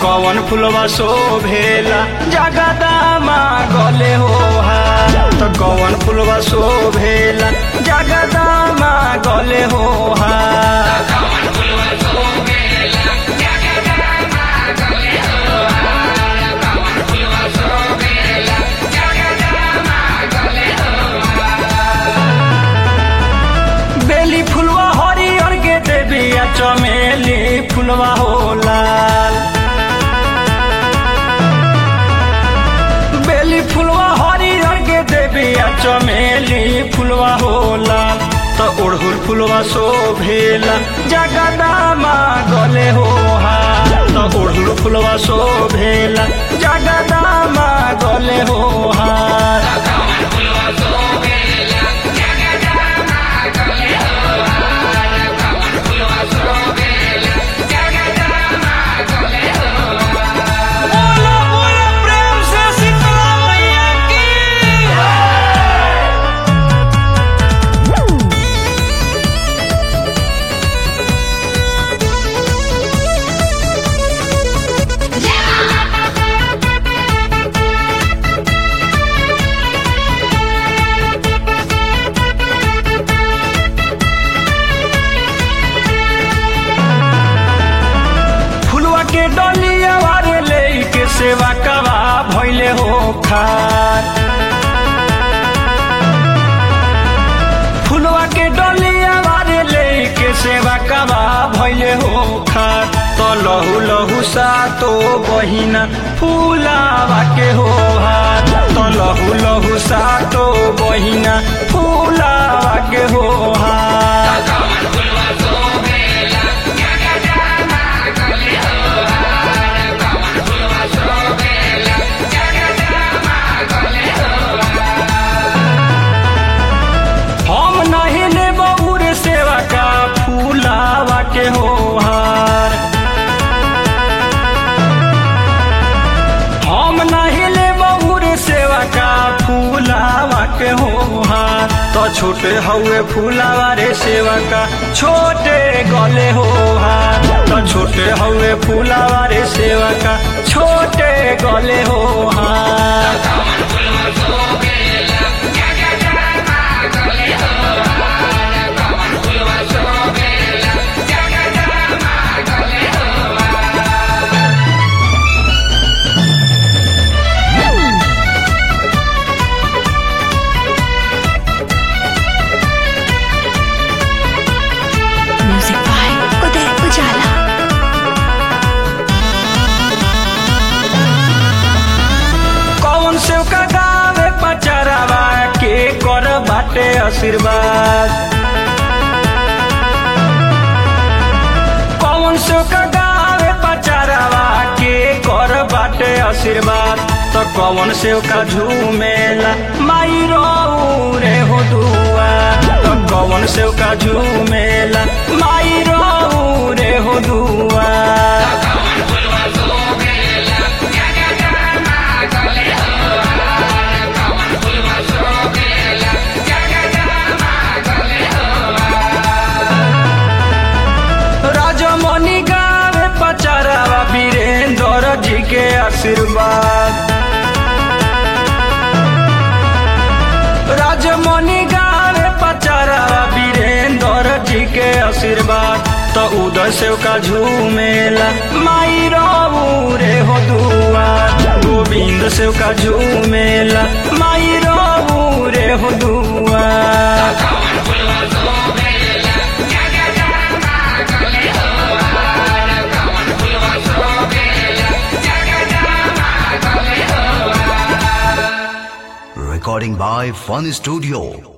कवन फुलवा शोभेला जगदमा गले हो हार। तो कवन फुलवा शोभेला जगदमा गले हो हार। बेली फुलवा हरियर के देविया चमेली फुलवा हो लाल। बेली फुलवा हरियर के देविया चमेली फुलवा हो लाल। तो उड़हुल फुलवा शोभेला जगदमा गले हो हार। तो उड़हुल फुलवा शोभेला जगदमा गले हो हार। डलिया वारे लेके सेवा कवा भइले हो खार। फुलवा के डलिया वारे लेके सेवा कवा भइले हो खार। तो लहू लहू सा तो बहिना फूलावा के हो हार। तो लहू लहू सा तो बहिना फूलावा के हो हार। हम नहीं ले बबूर सेवा का फूलावा के हो हार। हम नहीं ले बबूर सेवा का फूलावा के हो हार। तो छोटे हुए फूलावा रे सेवा का छोटे गले हो हार। तो छोटे हुए फूलावा रे सेवा का छोटे गले हो हार। सेवका गावे पचरावा के कर बाटे आशीर्वाद। कौन सेवका गावे पचरावा के कर बाटे आशीर्वाद। तो कौन सेवका झूमेला माई रहू रे हो दुआ। तो कौन सेवका झूमेला माई रहू रे हो दुआ। राजमणि गावे पचरावा वीरेंद्र जी के आशीर्वाद। राजमणि गावे पचरावा वीरेंद्र जी के आशीर्वाद। तो उदय सेवका झूमेला माई रहू रे हो दुआ। गोविंद सेवका झूमेला माई रहू रे हो दुआ। Recording by Fun Studio.